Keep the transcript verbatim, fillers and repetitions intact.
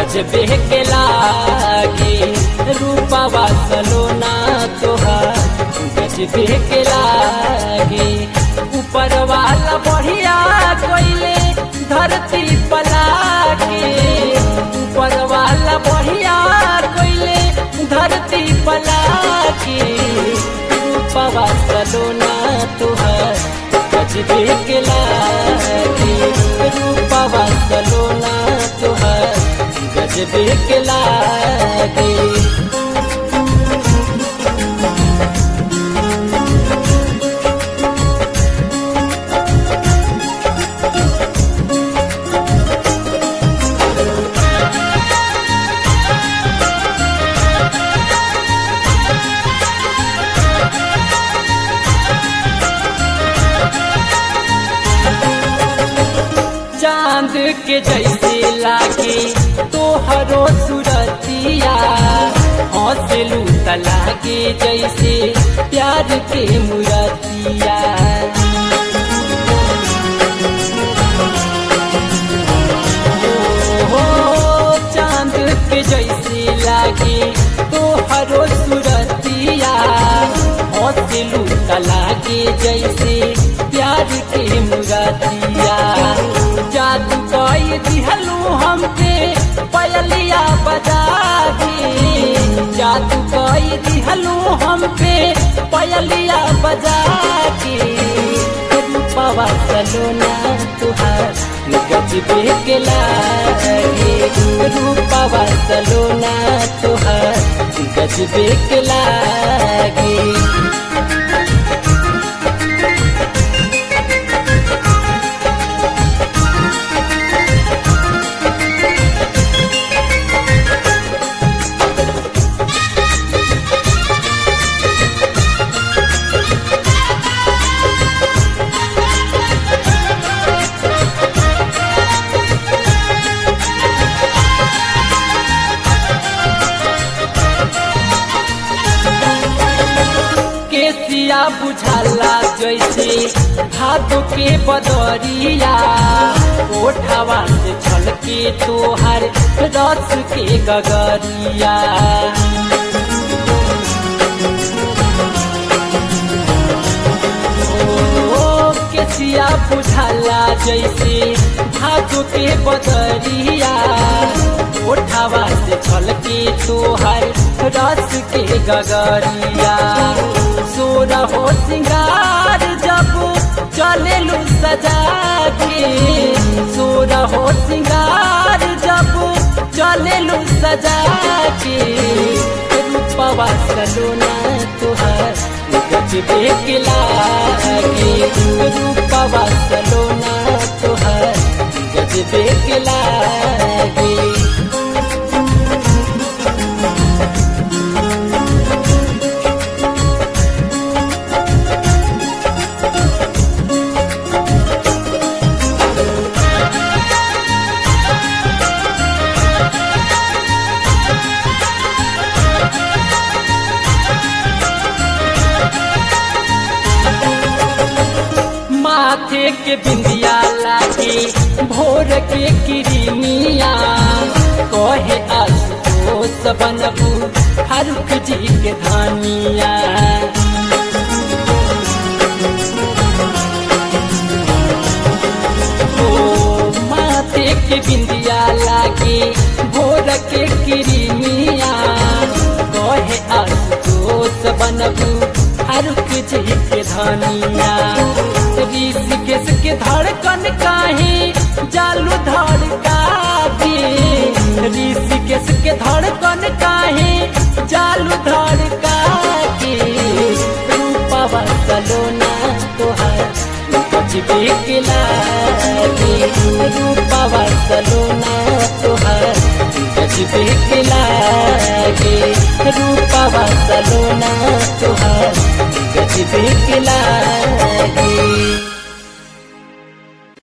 गजबे के लागे रूपवा सलोना तोहार गजबे के लागे। ऊपर वाला बढ़िया कोइले धरती पला के, ऊपर वाला बढ़िया कोइले धरती पला के। रूपवा सलोना तोहार गजबे के लागे रूपवा सलोना तोहार गजबे के लागे। चांद के जैसे लागे तोहरो सूरतिया, हौसलू तलागे जैसे प्यार के मुरतिया। हो चांद के जैसे लागे तोहरो सूरतिया, हौसलू तलागे जैसे प्यार के मुरतिया। जादू कोई दिहलू हमके पयलिया बजा के, जादू कोई दिहलू हमके पयलिया बजा के। रूपवा सलोना तुहार गजबे के लागे रूपवा सलोना तुहार गजबे के लागे। केसिया बुझाला जैसे भादो के बदरिया, ओठवा से छलके तोहार रस के गगरिया। ओ केसिया बुझाला जैसे भादो के बदरिया, ओठवा से छलके तोहार रस के गगरिया। सोरा हो सिंगार जब चलेलू सजा के, सोरा हो सिंगार जब चलेलू सजा के। रूपवा सलोना तुहार गजबे के लागे रूपवा सलोना तुहार गजबे के लागे। माथे के बिंदिया लागे भोर के किरनिया, कहे आशुतोष बनबू फारूक जी के धानिया। ओ माथे के बिंदिया लागे भोर के किरनिया, कहे आशुतोष बनबू फारूक जी के धानिया। ऋषिकेश के धड़कन काहे जालू धड़का के, ऋषिकेश के धड़कन काहे जालू धड़का के। रूपवा सलोना तोहार गजबे के लागे रूपवा सलोना तोहार गजबे के लागे रूपवा सलोना तोहार गजबे के लागे।